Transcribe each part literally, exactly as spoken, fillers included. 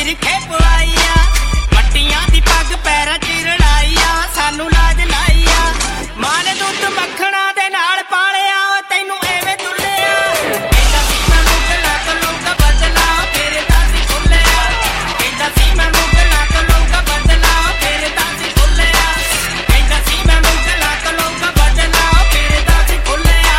ਮੇਰੀ ਖੇਪ ਆਈ ਆ ਮੱਟੀਆਂ ਦੀ ਪੱਗ ਪੈਰਾਂ 'ਚ ਰੜਾਈ ਆ ਸਾਨੂੰ ਲਾਜ ਲਾਈ ਆ ਮਾਂ ਨੇ ਦੁੱਧ ਮੱਖਣਾ ਦੇ ਨਾਲ ਪਾਲਿਆ ਤੈਨੂੰ ਐਵੇਂ ਤੁਲਿਆ ਕਹਿੰਦਾ ਸੀ ਮੈਂ ਮੁਗਲਾਂ ਤੋਂ ਲਊਂਗਾ ਬਦਲਾ ਤੇਰੇ ਤਾਂ ਸੀ ਖੁੱਲਿਆ ਕਹਿੰਦਾ ਸੀ ਮੈਂ ਮੁਗਲਾਂ ਤੋਂ ਲਊਂਗਾ ਬਦਲਾ ਤੇਰੇ ਤਾਂ ਸੀ ਖੁੱਲਿਆ ਕਹਿੰਦਾ ਸੀ ਮੈਂ ਮੁਗਲਾਂ ਤੋਂ ਲਊਂਗਾ ਬਦਲਾ ਤੇਰੇ ਤਾਂ ਸੀ ਖੁੱਲਿਆ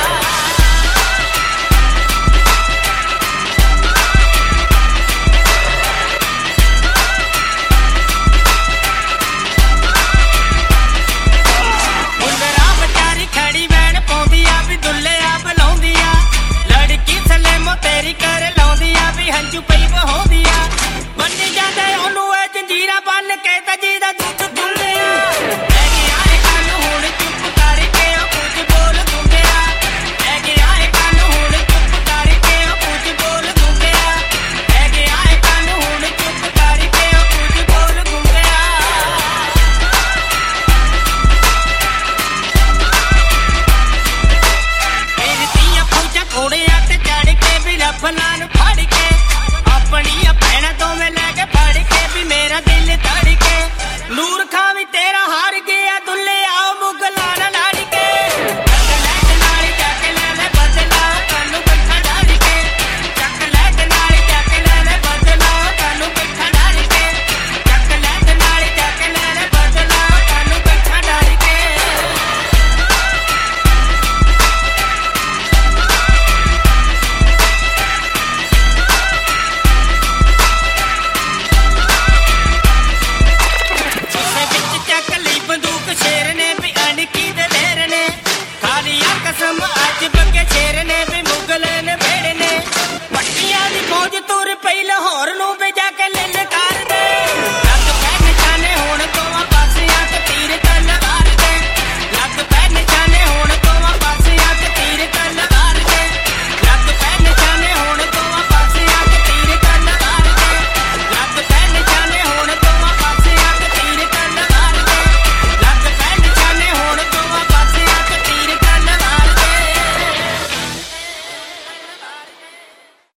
ਖੜੀ ਵੈਣ ਪਾਉਂਦੀ ਆ ਵੀ ਦੁੱਲਿਆ ਬੁਲਾਉਂਦੀ ਆ ਲੜਕੀ ਥੱਲੇ ਮੋ ਤੇਰੀ ਕਰ ਲਾਉਂਦੀ ਆ ਵੀ ਹੰਝੂ ਪਈ ਵਹਾਉਂਦੀ ਆ ਬੰਨੀ ਜਾਂਦੇ ਉਹਨੂੰ ਇਹ ਜੰਜੀਰਾਂ ਬੰਨ ਕੇ ਤਾਂ ਜਿਹਦਾ ਦੁੱਧ ਦੁੱਲਿਆ ਲੈ ਕੇ ਆਏ ਕੰਨ ਹੁਣ ਚੁੱਪ ਕਰਕੇ ਉਹ ਕੁਝ ਬੋਲ ਦੁੰਗਿਆ ਲੈ ਕੇ ਆਏ ਕੰਨ ਹੁਣ ਚੁੱਪ ਕਰਕੇ ਉਹ ਕੁਝ ਬੋਲ ਦੁੰਗਿਆ ਲੈ ਕੇ ਆਏ ਕੰਨ ਹੁਣ ਚੁੱਪ ਕਰਕੇ ਉਹ ਕੁਝ ਬੋਲ ਦੁੰਗਿਆ ਘੋੜਿਆਂ ਤੇ ਚੜ ਕੇ ਵੀ ਰਫਲਾਂ ਨੂੰ ਫੜ ਕੇ ਆਪਣੀਆਂ ਭੈਣਾਂ ਤੋਂ ਮੈਂ ਲੈ ਕੇ ਫੜ ਕੇ ਵੀ ਮੇਰਾ ਦਿਲ ਧੜ ਕੇ ਨੂਰ